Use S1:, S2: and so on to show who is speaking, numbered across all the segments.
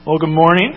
S1: Well, good morning.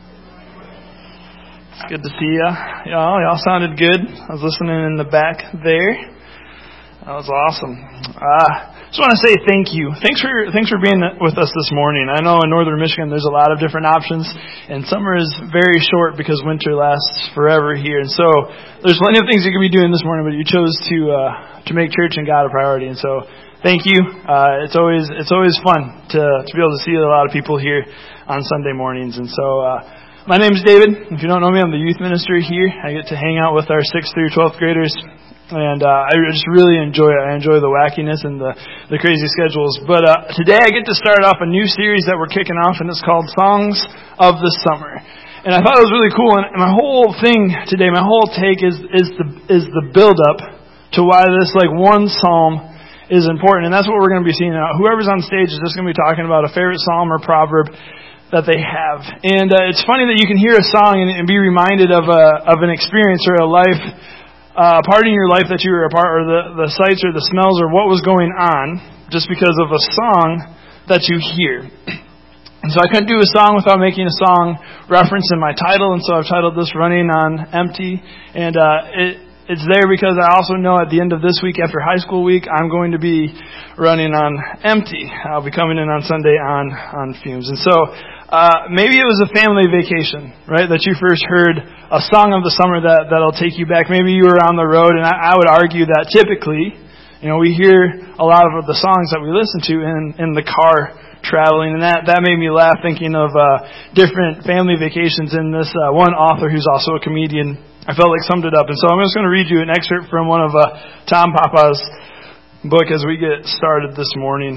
S1: It's good to see you. Y'all sounded good. I was listening in the back there. That was awesome. Just want to say thank you. Thanks for being with us this morning. I know in northern Michigan there's a lot of different options, and summer is very short because winter lasts forever here. And so there's plenty of things you could be doing this morning, but you chose to make church and God a priority. And so thank you. It's always fun to be able to see a lot of people here on Sunday mornings. And so my name is David. If you don't know me, I'm the youth minister here. I get to hang out with our 6th through 12th graders. And I just really enjoy it. I enjoy the wackiness and the crazy schedules. But today I get to start off a new series that we're kicking off, and it's called Songs of the Summer. And I thought it was really cool. And my whole thing today, my whole take is the build up to why this one psalm is important. And that's what we're going to be seeing now. Whoever's on stage is just going to be talking about a favorite psalm or proverb that they have. And it's funny that you can hear a song and be reminded of an experience or a life, part in your life that you were a part, or the sights or the smells or what was going on just because of a song that you hear. And so I couldn't do a song without making a song reference in my title, and so I've titled this Running on Empty. And it's there because I also know at the end of this week, after high school week, I'm going to be running on empty. I'll be coming in on Sunday on fumes. And so maybe it was a family vacation, right, that you first heard a song of the summer that'll take you back. Maybe you were on the road, and I would argue that typically, we hear a lot of the songs that we listen to in the car traveling, and that made me laugh thinking of different family vacations. And this one author who's also a comedian, I felt like summed it up. And so I'm just going to read you an excerpt from one of Tom Papa's book as we get started this morning.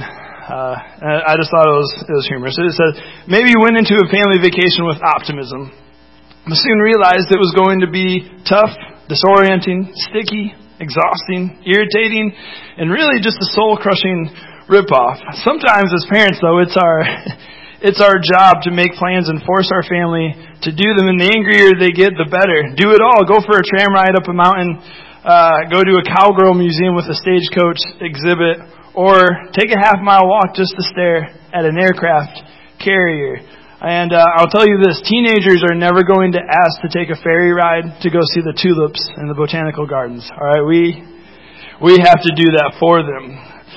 S1: And I just thought it was humorous. It says, maybe you went into a family vacation with optimism, but soon realized it was going to be tough, disorienting, sticky, exhausting, irritating, and really just a soul-crushing ripoff. Sometimes as parents, though, it's our job to make plans and force our family to do them, and the angrier they get, the better. Do it all. Go for a tram ride up a mountain, go to a cowgirl museum with a stagecoach exhibit, or take a half-mile walk just to stare at an aircraft carrier. And I'll tell you this, teenagers are never going to ask to take a ferry ride to go see the tulips in the botanical gardens. All right, we have to do that for them.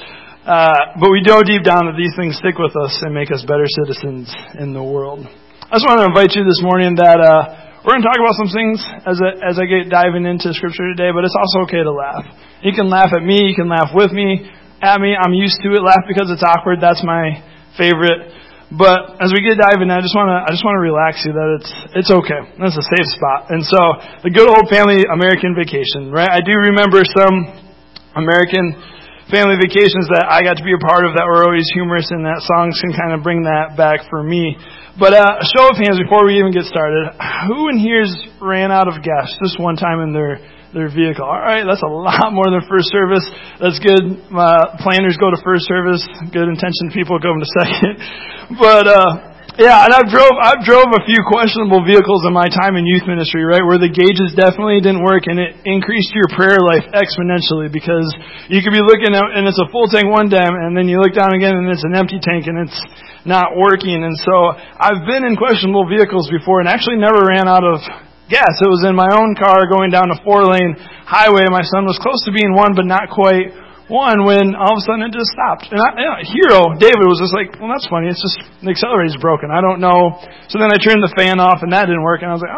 S1: But we know deep down that these things stick with us and make us better citizens in the world. I just want to invite you this morning that we're going to talk about some things as I get diving into Scripture today, but it's also okay to laugh. You can laugh at me, you can laugh with me, at me. I'm used to it. Laugh because it's awkward. That's my favorite. But as we get diving, I just want to relax you that it's okay. That's a safe spot. And so the good old family American vacation, right? I do remember some American family vacations that I got to be a part of that were always humorous, and that songs can kind of bring that back for me. But a show of hands before we even get started. Who in here's ran out of gas just one time in their vehicle? All right, that's a lot more than first service. That's good. Planners go to first service. Good intentioned people go to second. But yeah, and I've drove a few questionable vehicles in my time in youth ministry, right, where the gauges definitely didn't work, and it increased your prayer life exponentially, because you could be looking at, and it's a full tank one time, and then you look down again and it's an empty tank and it's not working. And so I've been in questionable vehicles before and actually never ran out of gas. It was in my own car going down a 4-lane highway. My son was close to being one, but not quite one, when all of a sudden it just stopped. And hero David was just like, well, that's funny. It's just the accelerator's broken. I don't know. So then I turned the fan off, and that didn't work. And I was like,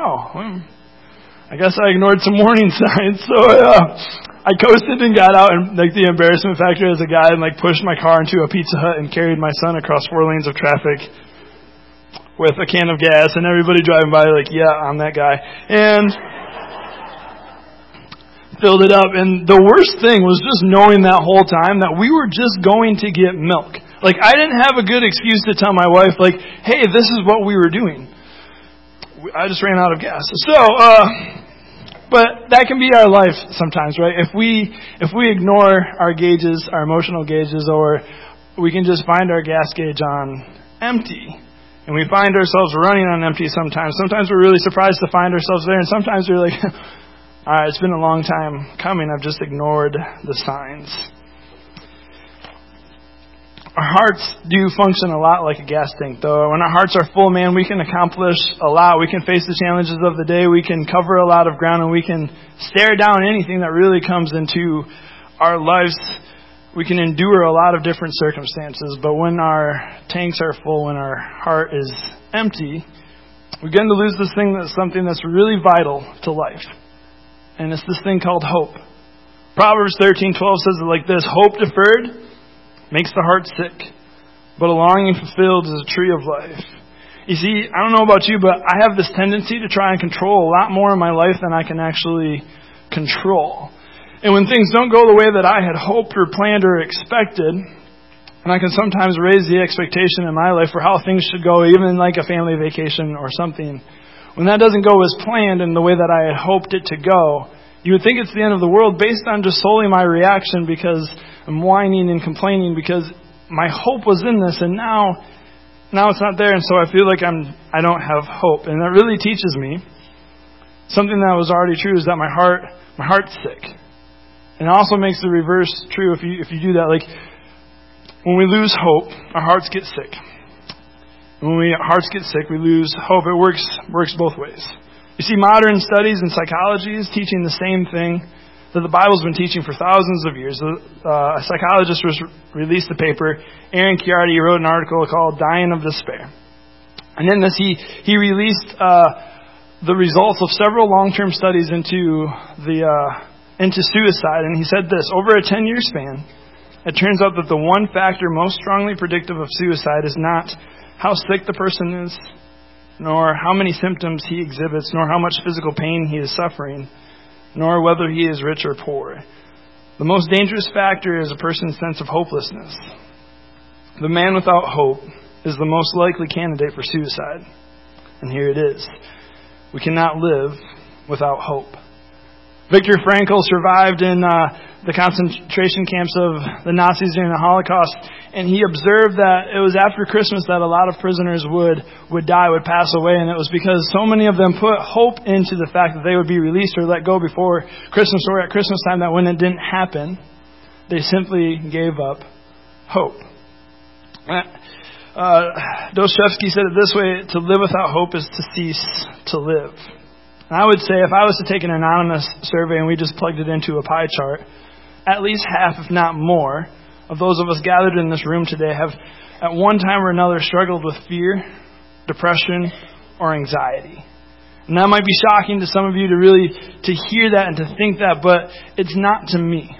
S1: I guess I ignored some warning signs. So I coasted and got out, and the embarrassment factor as a guy, and pushed my car into a Pizza Hut and carried my son across 4 lanes of traffic with a can of gas, and everybody driving by yeah, I'm that guy. And filled it up. And the worst thing was just knowing that whole time that we were just going to get milk. I didn't have a good excuse to tell my wife, hey, this is what we were doing. I just ran out of gas. So, but that can be our life sometimes, right? If we ignore our gauges, our emotional gauges, or we can just find our gas gauge on empty. And we find ourselves running on empty sometimes. Sometimes we're really surprised to find ourselves there, and sometimes we're like, all right, it's been a long time coming. I've just ignored the signs. Our hearts do function a lot like a gas tank, though. When our hearts are full, man, we can accomplish a lot. We can face the challenges of the day. We can cover a lot of ground, and we can stare down anything that really comes into our lives. We can endure a lot of different circumstances. But when our tanks are full, when our heart is empty, we begin to lose this thing that's something that's really vital to life. And it's this thing called hope. Proverbs 13:12 says it like this: hope deferred makes the heart sick, but a longing fulfilled is a tree of life. You see, I don't know about you, but I have this tendency to try and control a lot more in my life than I can actually control. And when things don't go the way that I had hoped or planned or expected, and I can sometimes raise the expectation in my life for how things should go, even like a family vacation or something. When that doesn't go as planned in the way that I had hoped it to go, you would think it's the end of the world based on just solely my reaction, because I'm whining and complaining because my hope was in this, and now it's not there, and so I feel like I don't have hope. And that really teaches me something that was already true, is that my heart's sick. And it also makes the reverse true if you do that. Like, when we lose hope, our hearts get sick. When our hearts get sick, we lose hope. It works both ways. You see, modern studies and psychology is teaching the same thing that the Bible's been teaching for thousands of years. A psychologist released a paper. Aaron Chiardi wrote an article called "Dying of Despair." And in this, he released the results of several long-term studies into suicide. And he said this: over a 10-year span, it turns out that the one factor most strongly predictive of suicide is not how sick the person is, nor how many symptoms he exhibits, nor how much physical pain he is suffering, nor whether he is rich or poor. The most dangerous factor is a person's sense of hopelessness. The man without hope is the most likely candidate for suicide. And here it is. We cannot live without hope. Viktor Frankl survived in the concentration camps of the Nazis during the Holocaust, and he observed that it was after Christmas that a lot of prisoners would pass away, and it was because so many of them put hope into the fact that they would be released or let go before Christmas or at Christmas time, that when it didn't happen, they simply gave up hope. Dostoevsky said it this way: to live without hope is to cease to live. And I would say, if I was to take an anonymous survey and we just plugged it into a pie chart, at least half, if not more, of those of us gathered in this room today have at one time or another struggled with fear, depression, or anxiety. And that might be shocking to some of you to hear that and to think that, but it's not to me.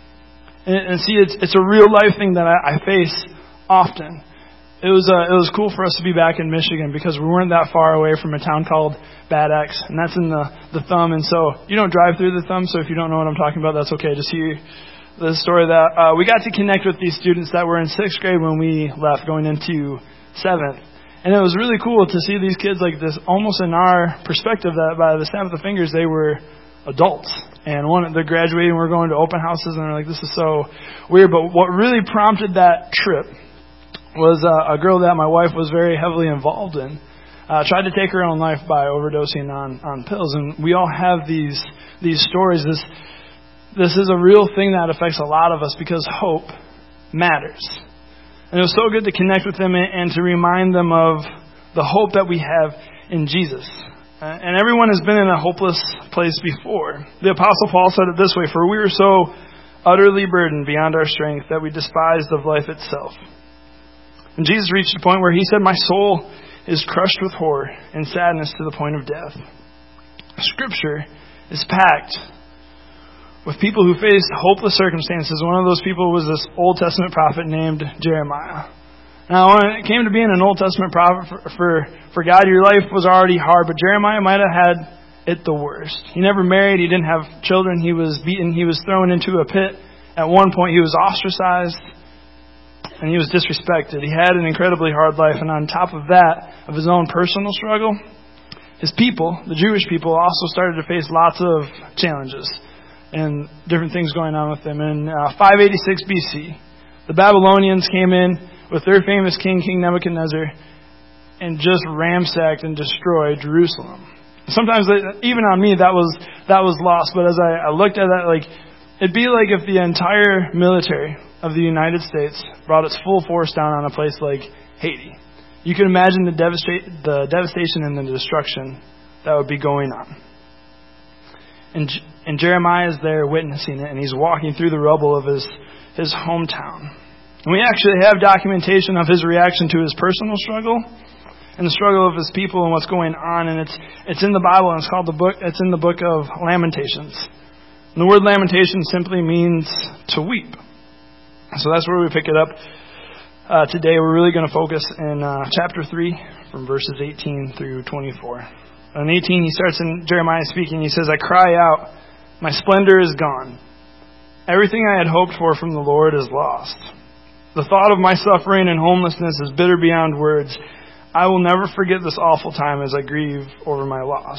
S1: And see, it's a real life thing that I face often. It was cool for us to be back in Michigan because we weren't that far away from a town called Bad Axe, and that's in the Thumb. And so you don't drive through the Thumb, so if you don't know what I'm talking about, that's okay. Just hear the story that we got to connect with these students that were in 6th grade when we left, going into 7th. And it was really cool to see these kids like this, almost in our perspective, that by the snap of the fingers, they were adults. And they're graduating, we're going to open houses, and they're like, this is so weird. But what really prompted that trip was a girl that my wife was very heavily involved in. Tried to take her own life by overdosing on pills. And we all have these stories. This is a real thing that affects a lot of us because hope matters. And it was so good to connect with them and to remind them of the hope that we have in Jesus. And everyone has been in a hopeless place before. The Apostle Paul said it this way: for we were so utterly burdened beyond our strength that we despised of life itself. And Jesus reached a point where he said, my soul is crushed with horror and sadness to the point of death. Scripture is packed with people who faced hopeless circumstances. One of those people was this Old Testament prophet named Jeremiah. Now, when it came to being an Old Testament prophet for God, your life was already hard, but Jeremiah might have had it the worst. He never married. He didn't have children. He was beaten. He was thrown into a pit. At one point, he was ostracized. And he was disrespected. He had an incredibly hard life. And on top of that, of his own personal struggle, his people, the Jewish people, also started to face lots of challenges and different things going on with them. In 586 BC, the Babylonians came in with their famous king, King Nebuchadnezzar, and just ransacked and destroyed Jerusalem. Sometimes, even on me, that was lost. But as I looked at that, it'd be like if the entire military of the United States brought its full force down on a place like Haiti, you can imagine the devastation and the destruction that would be going on. And Jeremiah is there witnessing it, and he's walking through the rubble of his hometown. And we actually have documentation of his reaction to his personal struggle and the struggle of his people and what's going on, and it's in the Bible, and it's in the book of Lamentations. And the word lamentation simply means to weep. So that's where we pick it up today. We're really going to focus in chapter 3 from verses 18 through 24. In 18, he starts in Jeremiah speaking. He says, "I cry out, my splendor is gone. Everything I had hoped for from the Lord is lost. The thought of my suffering and homelessness is bitter beyond words. I will never forget this awful time as I grieve over my loss."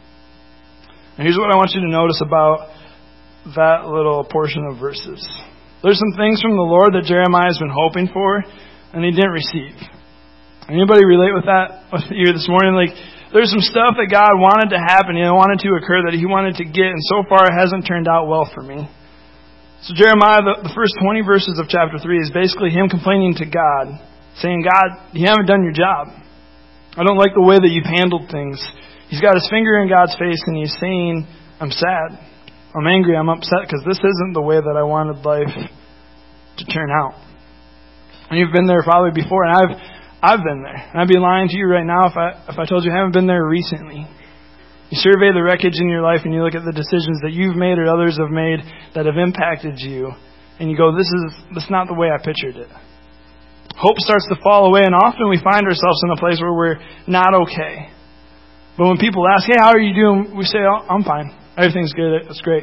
S1: And here's what I want you to notice about that little portion of verses. There's some things from the Lord that Jeremiah's been hoping for, and he didn't receive. Anybody relate with that with you this morning? Like, there's some stuff that God wanted to happen, wanted to occur, that he wanted to get, and so far it hasn't turned out well for me. So Jeremiah, the first 20 verses of chapter 3 is basically him complaining to God, saying, "God, you haven't done your job. I don't like the way that you've handled things." He's got his finger in God's face, and he's saying, "I'm sad. I'm angry. I'm upset because this isn't the way that I wanted life to turn out." And you've been there probably before, and I've been there. And I'd be lying to you right now if I told you I haven't been there recently. You survey the wreckage in your life, and you look at the decisions that you've made or others have made that have impacted you, and you go, this is not the way I pictured it. Hope starts to fall away, and often we find ourselves in a place where we're not okay. But when people ask, "Hey, how are you doing?" we say, "Oh, I'm fine. Everything's good. It's great."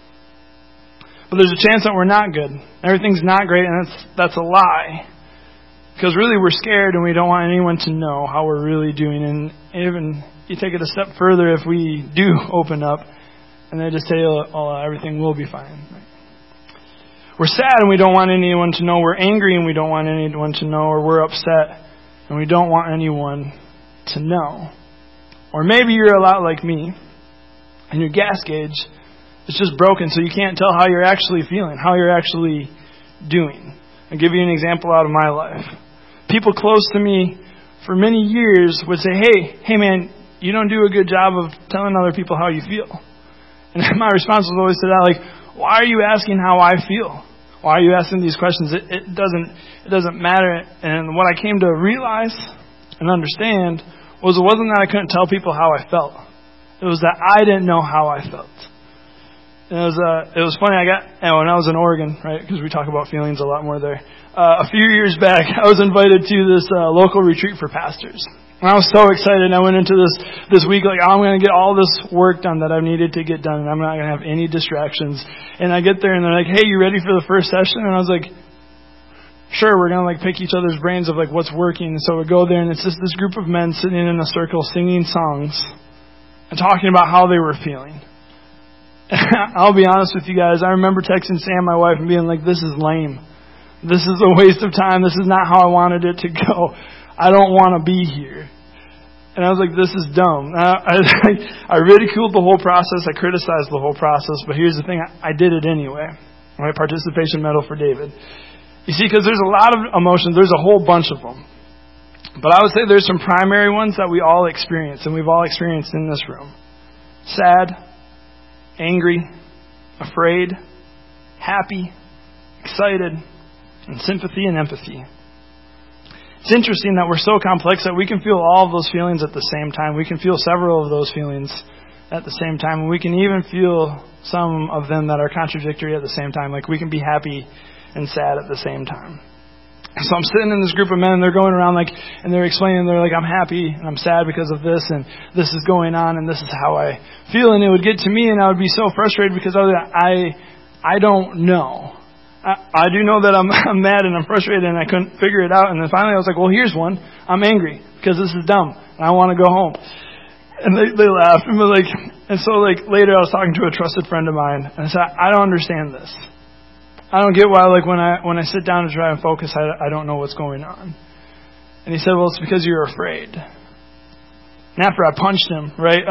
S1: But there's a chance that we're not good. Everything's not great, and that's a lie. Because really we're scared, and we don't want anyone to know how we're really doing. And even you take it a step further if we do open up, and they just say, everything will be fine. We're sad, and we don't want anyone to know. We're angry, and we don't want anyone to know. Or we're upset, and we don't want anyone to know. Or maybe you're a lot like me, and your gas gauge is just broken, so you can't tell how you're actually feeling, how you're actually doing. I'll give you an example out of my life. People close to me for many years would say, hey man, you don't do a good job of telling other people how you feel. And my response was always to that, like, why are you asking how I feel? Why are you asking these questions? It doesn't matter. And what I came to realize and understand was it wasn't that I couldn't tell people how I felt. It was that I didn't know how I felt. And it was funny. When I was in Oregon, right? Because we talk about feelings a lot more there. A few years back, I was invited to this local retreat for pastors. And I was so excited. I went into this week like, I'm going to get all this work done that I've needed to get done, and I'm not going to have any distractions. And I get there, and they're like, "Hey, you ready for the first session?" And I was like, "Sure." We're going to like pick each other's brains of like what's working. And so we go there, and it's just this group of men sitting in a circle singing songs and talking about how they were feeling. I'll be honest with you guys. I remember texting Sam, my wife, and being like, "This is lame. This is a waste of time. This is not how I wanted it to go. I don't want to be here." And I was like, "This is dumb." I ridiculed the whole process. I criticized the whole process. But here's the thing. I did it anyway. Right? Participation medal for David. You see, because there's a lot of emotions. There's a whole bunch of them. But I would say there's some primary ones that we all experience, and we've all experienced in this room. Sad, angry, afraid, happy, excited, and sympathy and empathy. It's interesting that we're so complex that we can feel all of those feelings at the same time. We can feel several of those feelings at the same time. And we can even feel some of them that are contradictory at the same time. Like we can be happy and sad at the same time. So I'm sitting in this group of men, and they're going around and they're explaining, they're like, "I'm happy and I'm sad because of this, and this is going on, and this is how I feel." And it would get to me, and I would be so frustrated because I don't know. I do know that I'm mad and I'm frustrated and I couldn't figure it out. And then finally I was like, "Well, here's one. I'm angry because this is dumb and I want to go home." And they laughed. And so later I was talking to a trusted friend of mine, and I said, "I don't understand this. I don't get why when I sit down to try and focus, I don't know what's going on." And he said, "Well, it's because you're afraid." And after I punched him, right,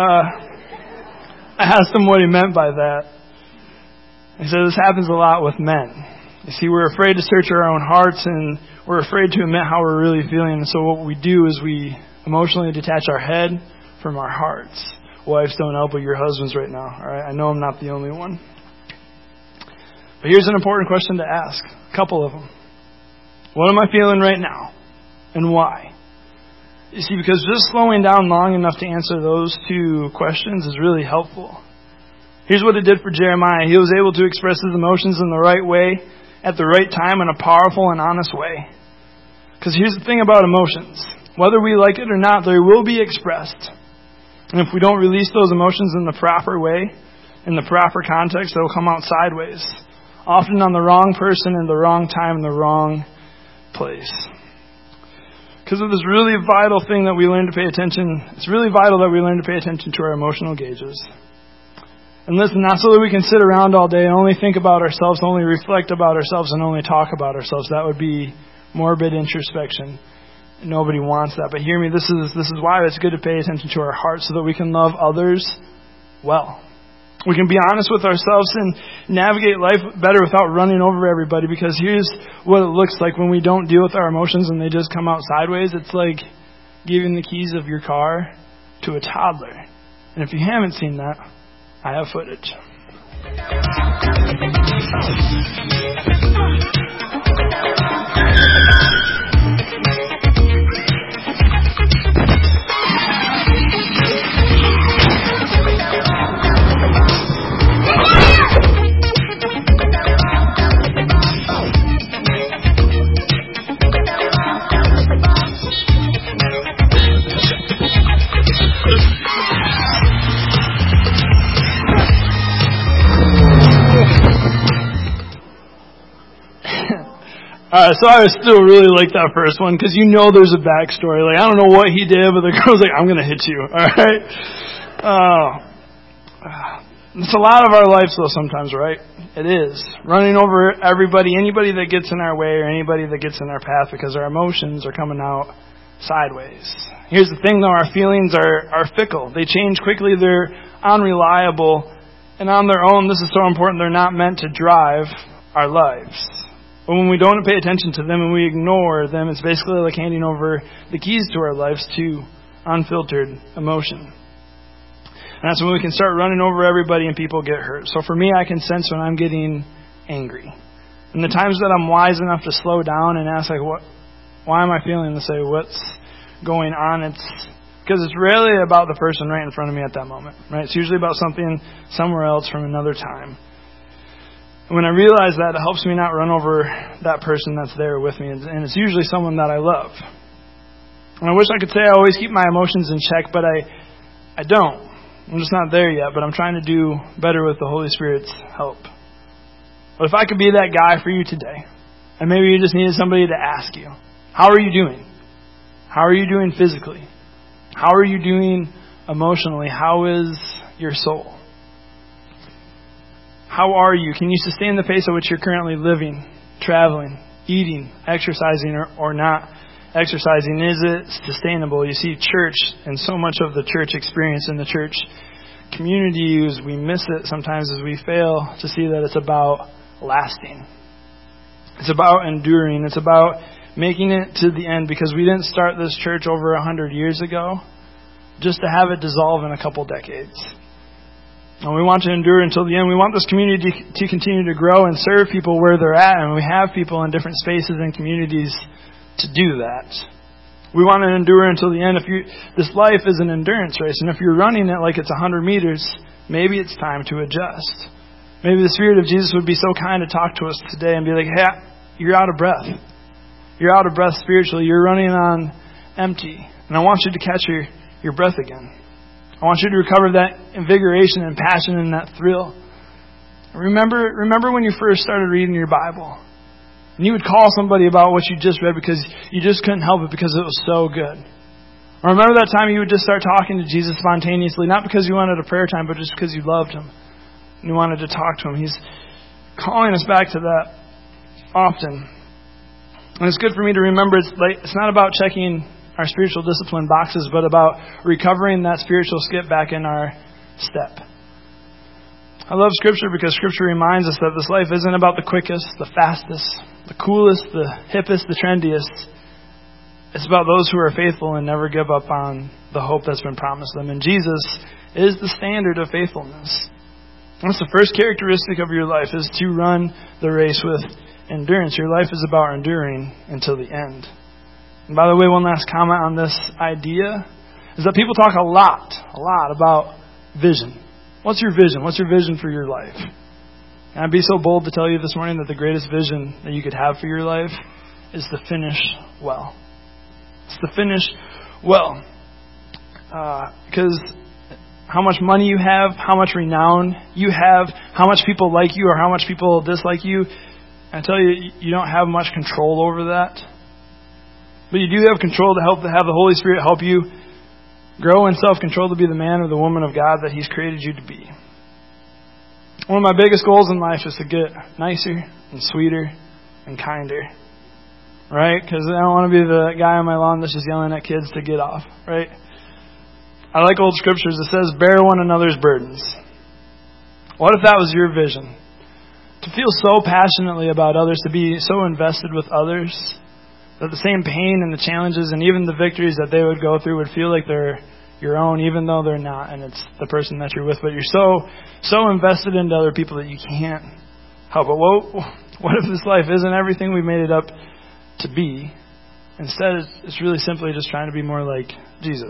S1: I asked him what he meant by that. He said, "This happens a lot with men." You see, we're afraid to search our own hearts, and we're afraid to admit how we're really feeling. And so what we do is we emotionally detach our head from our hearts. Wives, don't elbow your husbands right now. All right, I know I'm not the only one. But here's an important question to ask. A couple of them. What am I feeling right now? And why? You see, because just slowing down long enough to answer those two questions is really helpful. Here's what it did for Jeremiah. He was able to express his emotions in the right way, at the right time, in a powerful and honest way. Because here's the thing about emotions. Whether we like it or not, they will be expressed. And if we don't release those emotions in the proper way, in the proper context, they'll come out sideways. Often on the wrong person, in the wrong time, in the wrong place. Because of this really vital thing that we learn to pay attention, it's really vital that we learn to pay attention to our emotional gauges. And listen, not so that we can sit around all day and only think about ourselves, only reflect about ourselves, and only talk about ourselves. That would be morbid introspection. Nobody wants that. But hear me, this is why it's good to pay attention to our hearts so that we can love others well. We can be honest with ourselves and navigate life better without running over everybody, because here's what it looks like when we don't deal with our emotions and they just come out sideways. It's like giving the keys of your car to a toddler. And if you haven't seen that, I have footage. So I still really like that first one, because you know there's a backstory. Like, I don't know what he did, but the girl's like, I'm going to hit you. All right? It's a lot of our lives, though, sometimes, right? It is. Running over everybody, anybody that gets in our way or anybody that gets in our path, because our emotions are coming out sideways. Here's the thing, though. Our feelings are fickle. They change quickly. They're unreliable. And on their own, this is so important, they're not meant to drive our lives. But when we don't pay attention to them and we ignore them, it's basically like handing over the keys to our lives to unfiltered emotion. And that's when we can start running over everybody and people get hurt. So for me, I can sense when I'm getting angry. And the times that I'm wise enough to slow down and ask, like, why am I feeling this way? What's going on? It's because it's rarely about the person right in front of me at that moment. Right? It's usually about something somewhere else from another time. When I realize that, it helps me not run over that person that's there with me. And it's usually someone that I love. And I wish I could say I always keep my emotions in check, but I don't. I'm just not there yet, but I'm trying to do better with the Holy Spirit's help. But if I could be that guy for you today, and maybe you just needed somebody to ask you, how are you doing? How are you doing physically? How are you doing emotionally? How is your soul? How are you? Can you sustain the pace at which you're currently living, traveling, eating, exercising, or not exercising? Is it sustainable? You see, church and so much of the church experience in the church community, we miss it sometimes as we fail to see that it's about lasting. It's about enduring. It's about making it to the end, because we didn't start this church over 100 years ago just to have it dissolve in a couple decades. And we want to endure until the end. We want this community to continue to grow and serve people where they're at. And we have people in different spaces and communities to do that. We want to endure until the end. This life is an endurance race. And if you're running it like it's 100 meters, maybe it's time to adjust. Maybe the Spirit of Jesus would be so kind to talk to us today and be like, hey, you're out of breath. You're out of breath spiritually. You're running on empty. And I want you to catch your breath again. I want you to recover that invigoration and passion and that thrill. Remember when you first started reading your Bible, and you would call somebody about what you just read because you just couldn't help it because it was so good. Or remember that time you would just start talking to Jesus spontaneously, not because you wanted a prayer time, but just because you loved Him and you wanted to talk to Him. He's calling us back to that often. And it's good for me to remember it's not about checking our spiritual discipline boxes, but about recovering that spiritual skip back in our step. I love Scripture because Scripture reminds us that this life isn't about the quickest, the fastest, the coolest, the hippest, the trendiest. It's about those who are faithful and never give up on the hope that's been promised them. And Jesus is the standard of faithfulness. That's the first characteristic of your life, is to run the race with endurance. Your life is about enduring until the end. And by the way, one last comment on this idea is that people talk a lot about vision. What's your vision? What's your vision for your life? And I'd be so bold to tell you this morning that the greatest vision that you could have for your life is to finish well. It's to finish well. Because how much money you have, how much renown you have, how much people like you or how much people dislike you, I tell you, you don't have much control over that. But you do have control to have the Holy Spirit help you grow in self-control to be the man or the woman of God that He's created you to be. One of my biggest goals in life is to get nicer and sweeter and kinder. Right? Because I don't want to be the guy on my lawn that's just yelling at kids to get off. Right? I like old scriptures. It says, bear one another's burdens. What if that was your vision? To feel so passionately about others, to be so invested with others, that the same pain and the challenges and even the victories that they would go through would feel like they're your own, even though they're not, and it's the person that you're with. But you're so invested into other people that you can't help it. What if this life isn't everything we made it up to be? Instead, it's really simply just trying to be more like Jesus.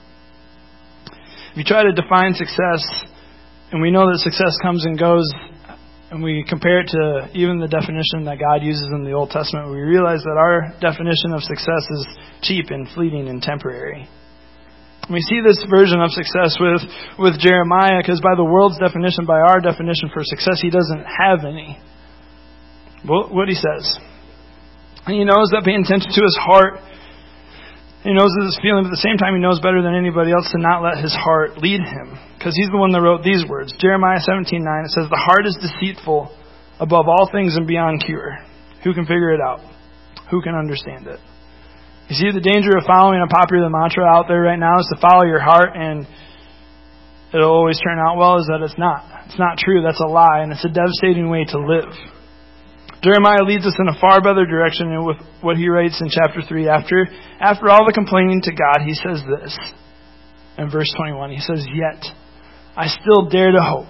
S1: If you try to define success, and we know that success comes and goes, and we compare it to even the definition that God uses in the Old Testament, we realize that our definition of success is cheap and fleeting and temporary. We see this version of success with Jeremiah, because by the world's definition, by our definition for success, he doesn't have any. What he says. And he knows that paying attention to his heart, he knows this feeling, but at the same time he knows better than anybody else to not let his heart lead him. Because he's the one that wrote these words. Jeremiah 17:9, it says, the heart is deceitful above all things and beyond cure. Who can figure it out? Who can understand it? You see, the danger of following a popular mantra out there right now is to follow your heart and it'll always turn out well, is that it's not. It's not true. That's a lie, and it's a devastating way to live. Jeremiah leads us in a far better direction with what he writes in chapter 3. After all the complaining to God, he says this. In verse 21, he says, yet I still dare to hope.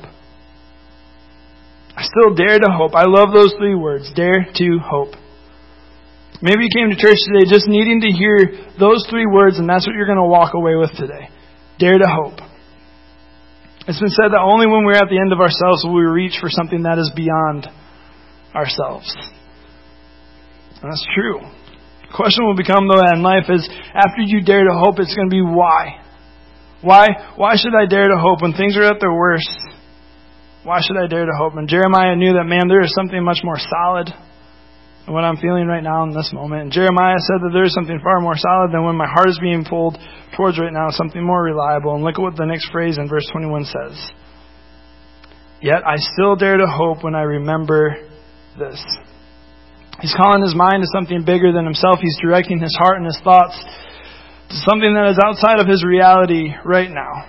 S1: I still dare to hope. I love those three words, dare to hope. Maybe you came to church today just needing to hear those three words, and that's what you're going to walk away with today. Dare to hope. It's been said that only when we're at the end of ourselves will we reach for something that is beyond ourselves. And that's true. The question will become, though, in life is, after you dare to hope, it's going to be why. Why should I dare to hope when things are at their worst? Why should I dare to hope? And Jeremiah knew that, man, there is something much more solid than what I'm feeling right now in this moment. And Jeremiah said that there is something far more solid than when my heart is being pulled towards right now, something more reliable. And look at what the next phrase in verse 21 says. Yet I still dare to hope when I remember this. He's calling his mind to something bigger than himself. He's directing his heart and his thoughts to something that is outside of his reality right now.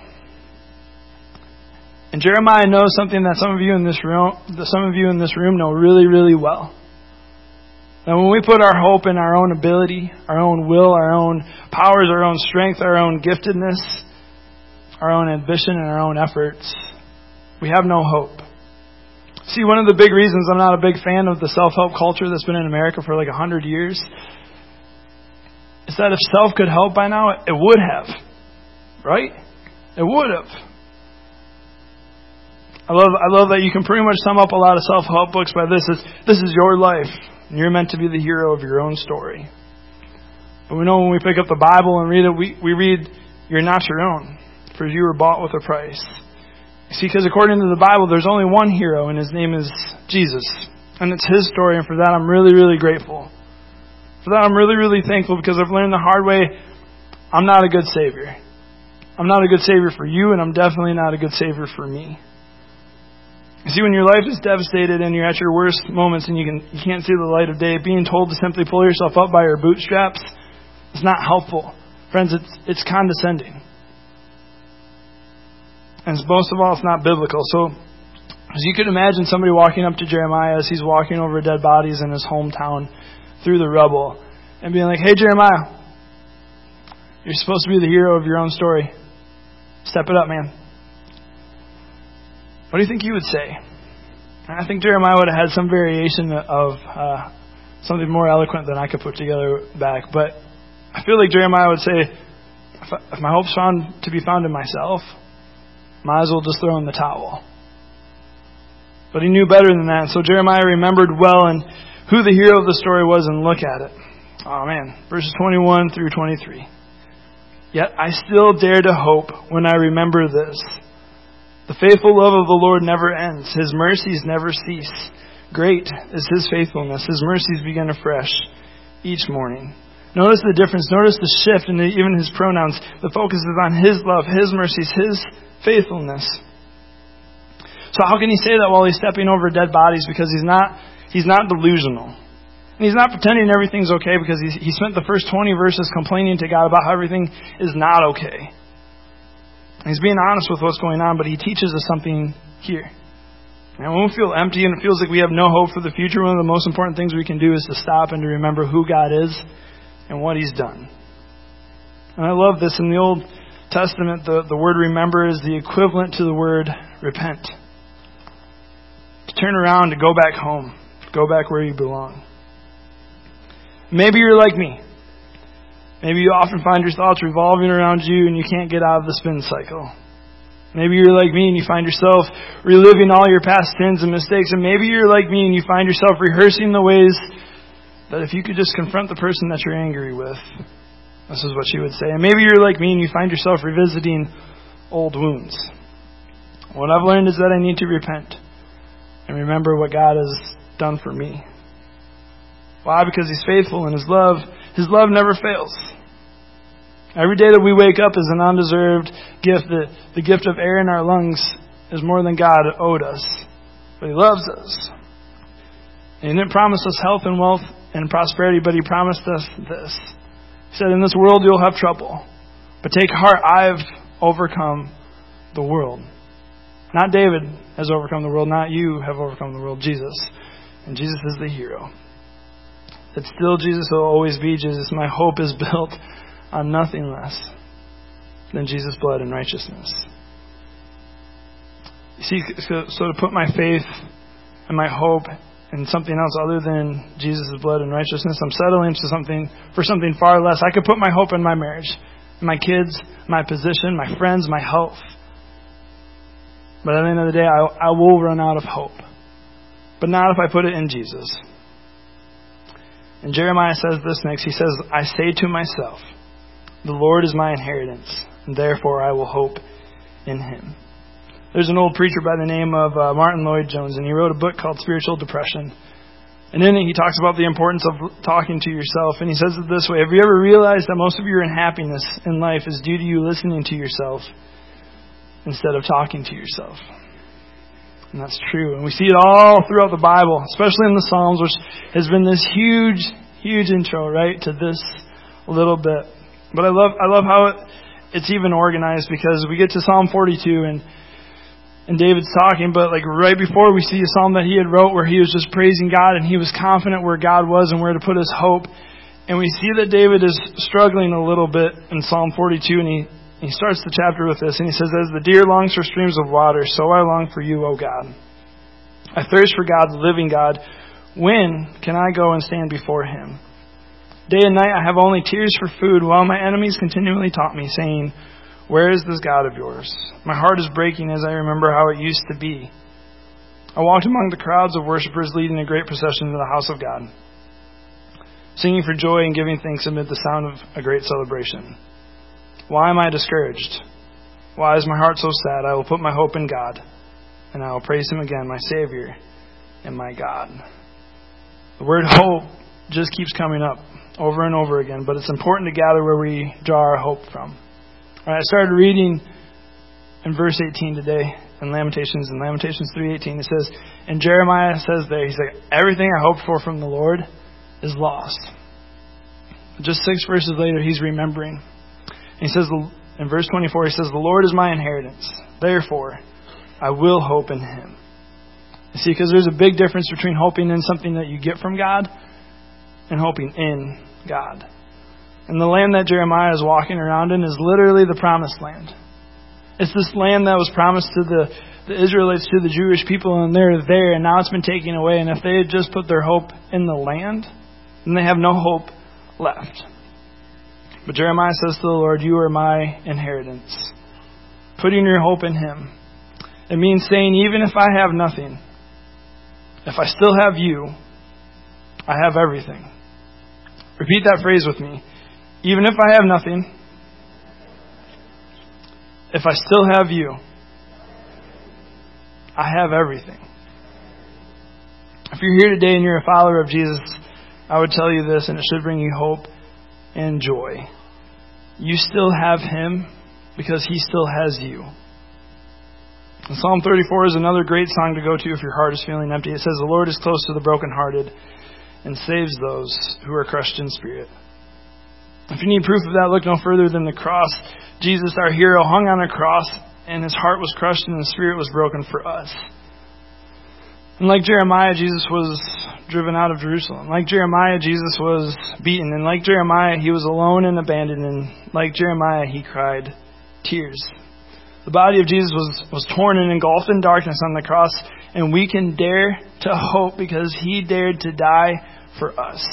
S1: And Jeremiah knows something that some of you in this room know really, really well. That when we put our hope in our own ability, our own will, our own powers, our own strength, our own giftedness, our own ambition, and our own efforts, we have no hope. See, one of the big reasons I'm not a big fan of the self-help culture that's been in America for like 100 years is that if self could help by now, it would have. Right? It would have. I love that you can pretty much sum up a lot of self-help books by this is your life, and you're meant to be the hero of your own story. But we know when we pick up the Bible and read it, we read, you're not your own, for you were bought with a price. See, because according to the Bible, there's only one hero, and his name is Jesus. And it's his story, and for that I'm really, really grateful. For that I'm really, really thankful, because I've learned the hard way, I'm not a good Savior. I'm not a good Savior for you, and I'm definitely not a good Savior for me. You see, when your life is devastated and you're at your worst moments and you can't see the light of day, being told to simply pull yourself up by your bootstraps is not helpful. Friends, it's condescending. And most of all, it's not biblical. So As you could imagine somebody walking up to Jeremiah as he's walking over dead bodies in his hometown through the rubble and being like, "Hey, Jeremiah, you're supposed to be the hero of your own story. Step it up, man." What do you think you would say? I think Jeremiah would have had some variation of something more eloquent than I could put together back. But I feel like Jeremiah would say, if my hope's found to be found in myself, might as well just throw in the towel. But he knew better than that. So Jeremiah remembered well and who the hero of the story was and look at it. Oh man, verses 21 through 23. "Yet I still dare to hope when I remember this. The faithful love of the Lord never ends. His mercies never cease. Great is His faithfulness. His mercies begin afresh each morning." Notice the difference. Notice the shift in even His pronouns. The focus is on His love, His mercies, His faithfulness. So how can he say that while he's stepping over dead bodies? Because he's not delusional. And he's not pretending everything's okay because he spent the first 20 verses complaining to God about how everything is not okay. And he's being honest with what's going on, but he teaches us something here. And when we feel empty and it feels like we have no hope for the future, one of the most important things we can do is to stop and to remember who God is and what He's done. And I love this. In the Old Testament, the word remember is the equivalent to the word repent. To turn around, to go back home, to go back where you belong. Maybe you're like me. Maybe you often find your thoughts revolving around you and you can't get out of the spin cycle. Maybe you're like me and you find yourself reliving all your past sins and mistakes. And maybe you're like me and you find yourself rehearsing the ways that if you could just confront the person that you're angry with, this is what she would say. And maybe you're like me and you find yourself revisiting old wounds. What I've learned is that I need to repent and remember what God has done for me. Why? Because He's faithful and His love never fails. Every day that we wake up is an undeserved gift. The gift of air in our lungs is more than God owed us. But He loves us. And He didn't promise us health and wealth and prosperity, but He promised us this. He said, "In this world you'll have trouble. But take heart, I've overcome the world." Not David has overcome the world. Not you have overcome the world. Jesus. And Jesus is the hero. It's still Jesus. Will always be Jesus. My hope is built on nothing less than Jesus' blood and righteousness. You see, so to put my faith and my hope in something else other than Jesus' blood and righteousness, I'm settling for something far less. I could put my hope in my marriage, my kids, my position, my friends, my health. But at the end of the day, I will run out of hope. But not if I put it in Jesus. And Jeremiah says this next. He says, "I say to myself, the Lord is my inheritance, and therefore I will hope in Him." There's an old preacher by the name of Martin Lloyd-Jones, and he wrote a book called Spiritual Depression. And in it, he talks about the importance of talking to yourself. And he says it this way: have you ever realized that most of your unhappiness in life is due to you listening to yourself instead of talking to yourself? And that's true. And we see it all throughout the Bible, especially in the Psalms, which has been this huge, huge intro, right, to this little bit. But I love how it's even organized, because we get to Psalm 42 and David's talking, but like right before we see a psalm that he had wrote where he was just praising God and he was confident where God was and where to put his hope. And we see that David is struggling a little bit in Psalm 42, and he starts the chapter with this, and he says, "As the deer longs for streams of water, so I long for you, O God. I thirst for God, the living God. When can I go and stand before Him? Day and night I have only tears for food, while my enemies continually taunt me, saying, 'Where is this God of yours?' My heart is breaking as I remember how it used to be. I walked among the crowds of worshippers leading a great procession to the house of God, singing for joy and giving thanks amid the sound of a great celebration. Why am I discouraged? Why is my heart so sad? I will put my hope in God, and I will praise Him again, my Savior and my God." The word hope just keeps coming up over and over again, but it's important to gather where we draw our hope from. All right, I started reading in verse 18 today in Lamentations 3:18. It says, and Jeremiah says there, he's like, everything I hoped for from the Lord is lost. Just 6 verses later, he's remembering. And he says, in verse 24, he says, "The Lord is my inheritance. Therefore, I will hope in Him. You see, because there's a big difference between hoping in something that you get from God and hoping in God. And the land that Jeremiah is walking around in is literally the promised land. It's this land that was promised to the Israelites, to the Jewish people, and they're there, and now it's been taken away. And if they had just put their hope in the land, then they have no hope left. But Jeremiah says to the Lord, "You are my inheritance." Putting your hope in Him. It means saying, even if I have nothing, if I still have you, I have everything. Repeat that phrase with me. Even if I have nothing, if I still have you, I have everything. If you're here today and you're a follower of Jesus, I would tell you this, and it should bring you hope and joy. You still have Him because He still has you. And Psalm 34 is another great song to go to if your heart is feeling empty. It says, "The Lord is close to the brokenhearted and saves those who are crushed in spirit." If you need proof of that, look no further than the cross. Jesus, our hero, hung on a cross, and His heart was crushed and His spirit was broken for us. And like Jeremiah, Jesus was driven out of Jerusalem. Like Jeremiah, Jesus was beaten. And like Jeremiah, He was alone and abandoned. And like Jeremiah, He cried tears. The body of Jesus was torn and engulfed in darkness on the cross. And we can dare to hope because He dared to die for us.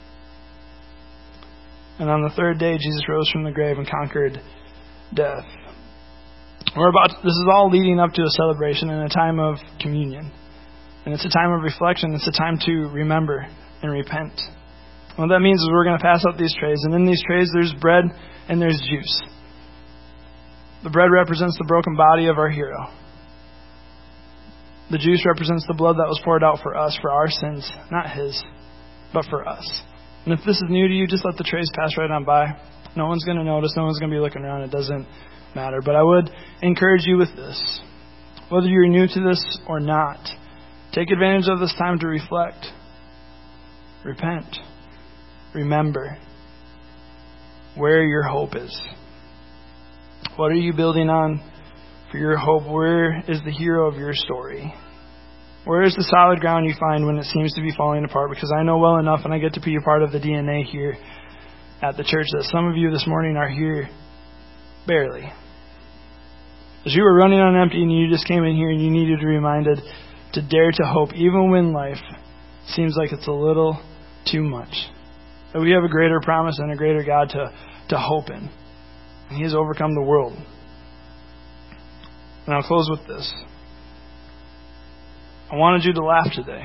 S1: And on the third day, Jesus rose from the grave and conquered death. This is all leading up to a celebration and a time of communion. And it's a time of reflection. It's a time to remember and repent. And what that means is we're going to pass out these trays. And in these trays, there's bread and there's juice. The bread represents the broken body of our hero. The juice represents the blood that was poured out for us, for our sins, not His, but for us. And if this is new to you, just let the trays pass right on by. No one's going to notice. No one's going to be looking around. It doesn't matter. But I would encourage you with this. Whether you're new to this or not, take advantage of this time to reflect, repent, remember where your hope is. What are you building on for your hope? Where is the hero of your story? Where is the solid ground you find when it seems to be falling apart? Because I know well enough, and I get to be a part of the DNA here at the church, that some of you this morning are here barely. As you were running on empty and you just came in here and you needed to be reminded to dare to hope, even when life seems like it's a little too much. That we have a greater promise and a greater God to hope in. And He has overcome the world. And I'll close with this. I wanted you to laugh today.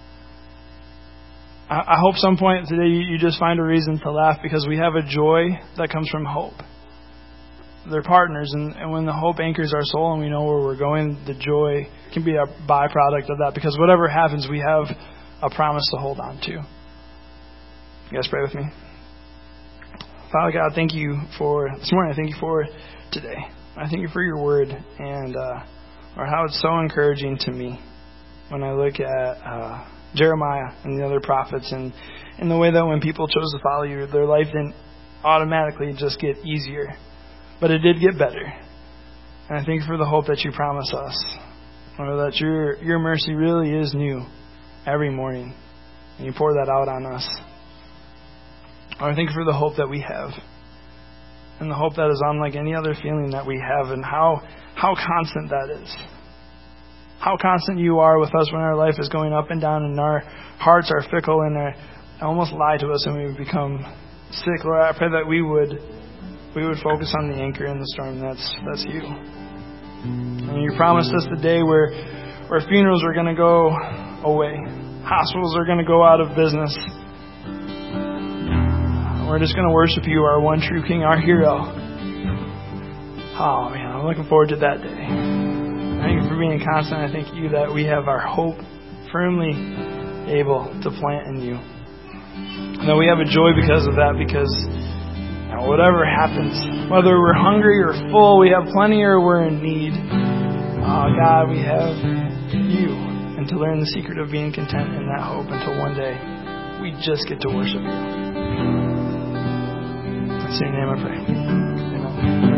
S1: I hope some point today you just find a reason to laugh, because we have a joy that comes from hope. They're partners, and when the hope anchors our soul and we know where we're going, the joy can be a byproduct of that, because whatever happens, we have a promise to hold on to. You guys pray with me. Father God, thank you for this morning. I thank you for today. I thank you for your word, and or how it's so encouraging to me when I look at Jeremiah and the other prophets, and in the way that when people chose to follow you, their life didn't automatically just get easier, but it did get better. And I thank you for the hope that you promise us, or that your mercy really is new every morning, and you pour that out on us. Or I thank you for the hope that we have, and the hope that is unlike any other feeling that we have, and how constant that is. How constant you are with us when our life is going up and down and our hearts are fickle and almost lie to us and we become sick. Lord, I pray that we would focus on the anchor in the storm. That's you. And you promised us the day where funerals are going to go away. Hospitals are going to go out of business. We're just going to worship you, our one true King, our hero. Oh, man, I'm looking forward to that day. Thank you for being constant. I thank you that we have our hope firmly able to plant in you. And that we have a joy because of that, because whatever happens, whether we're hungry or full, we have plenty or we're in need, God, we have you. And to learn the secret of being content in that hope until one day we just get to worship you. In your name I pray. Amen.